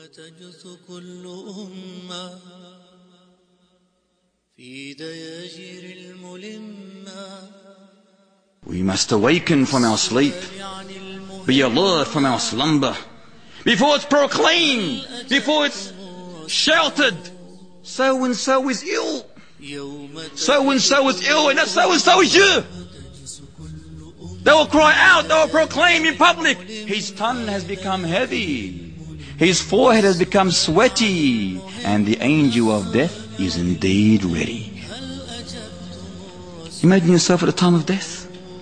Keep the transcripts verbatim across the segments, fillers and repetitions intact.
وتجث كل أمة في دياجير الملمة. We must awaken from our sleep, be alert from our slumber, before it's proclaimed, before it's shouted, so and so is ill, so and so is ill, and that so and so is you. They will cry out, they will proclaim in public, his tongue has become heavy, his forehead has become sweaty, and the angel of death is indeed ready. Imagine yourself at the time of death.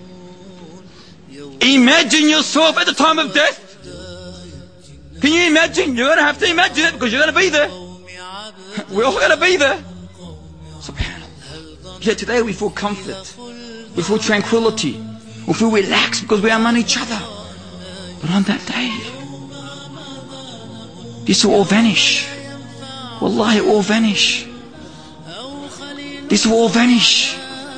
Imagine yourself at the time of death. Can you imagine? You're going to have to imagine it because you're going to be there. We're all going to be there. SubhanAllah. Yet today we feel comfort, we feel tranquility, we feel relaxed because we are among each other. But on that day, this will all vanish. Wallahi, it will all vanish. This will all vanish.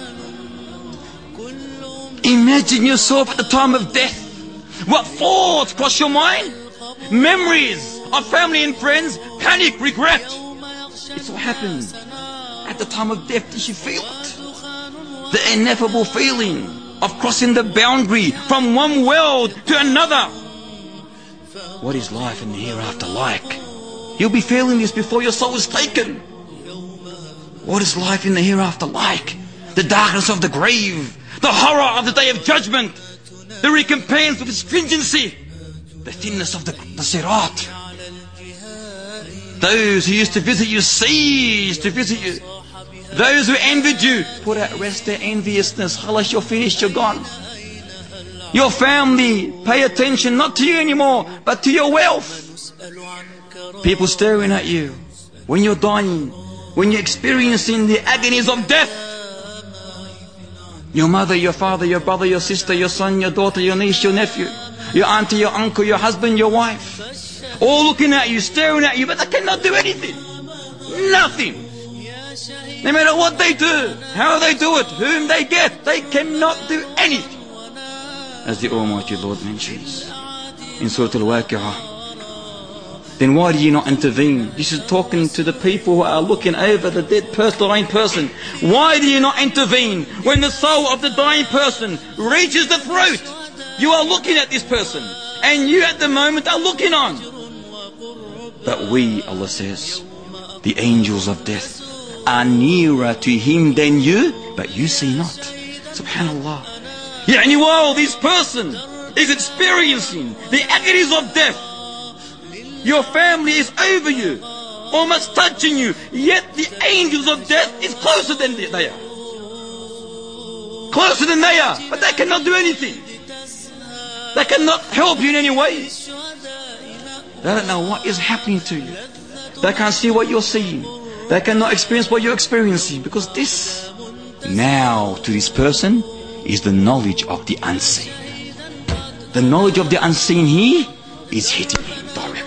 Imagine yourself at the time of death. What thoughts cross your mind? Memories of family and friends, panic, regret. It's what happened at the time of death. Did you feel it? The ineffable feeling of crossing the boundary from one world to another. What is life in the hereafter like? You'll be feeling this before your soul is taken. What is life in the hereafter like? The darkness of the grave, the horror of the day of judgment, the recompense of its stringency, the thinness of the, the sirat. Those who used to visit you cease to visit you. Those who envied you, put at rest their enviousness. Khalas, you're finished, you're gone. Your family, pay attention not to you anymore, but to your wealth. People staring at you when you're dying, when you're experiencing the agonies of death. Your mother, your father, your brother, your sister, your son, your daughter, your niece, your nephew, your auntie, your uncle, your husband, your wife, all looking at you, staring at you, but they cannot do anything. Nothing. No matter what they do, how they do it, whom they get, they cannot do anything. As the Almighty Lord mentions in Surah Al-Waqi'ah. Then why do you not intervene? This is talking to the people who are looking over the dead person, dying person. Why do you not intervene when the soul of the dying person reaches the throat? You are looking at this person, and you at the moment are looking on. But we, Allah says, the angels of death, are nearer to him than you, but you see not. Subhanallah. Yani while this person is experiencing the agonies of death, your family is over you, almost touching you, yet the angels of death is closer than they are. Closer than they are, but they cannot do anything. They cannot help you in any way. They don't know what is happening to you. They can't see what you're seeing. They cannot experience what you're experiencing, because this, now to this person, is the knowledge of the unseen. The knowledge of the unseen here is hitting him directly.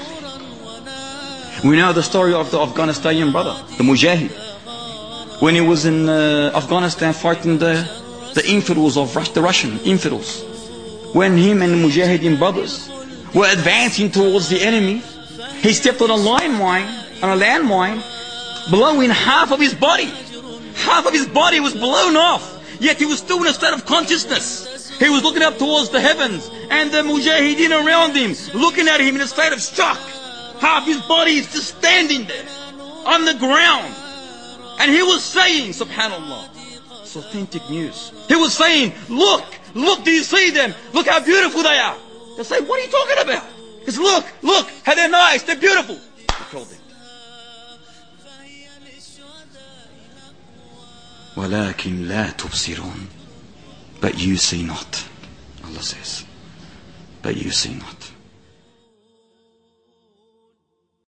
We know the story of the Afghanistani brother, the Mujahid, when he was in uh, Afghanistan fighting the, the infidels of Rus the Russian infidels. When him and the Mujahideen brothers were advancing towards the enemy, he stepped on a landmine, on a landmine, blowing half of his body. Half of his body was blown off, yet he was still in a state of consciousness. He was looking up towards the heavens, and the Mujahideen around him, looking at him in a state of shock. Half his body is just standing there, on the ground. And he was saying, subhanallah, it's authentic news. He was saying, look, look, do you see them? Look how beautiful they are. They say, what are you talking about? He says, look, look, how they're nice, they're beautiful. He told them. وَلَكِنْ لَا تُبْصِرُونَ. But you see not. Allah says, but you see not.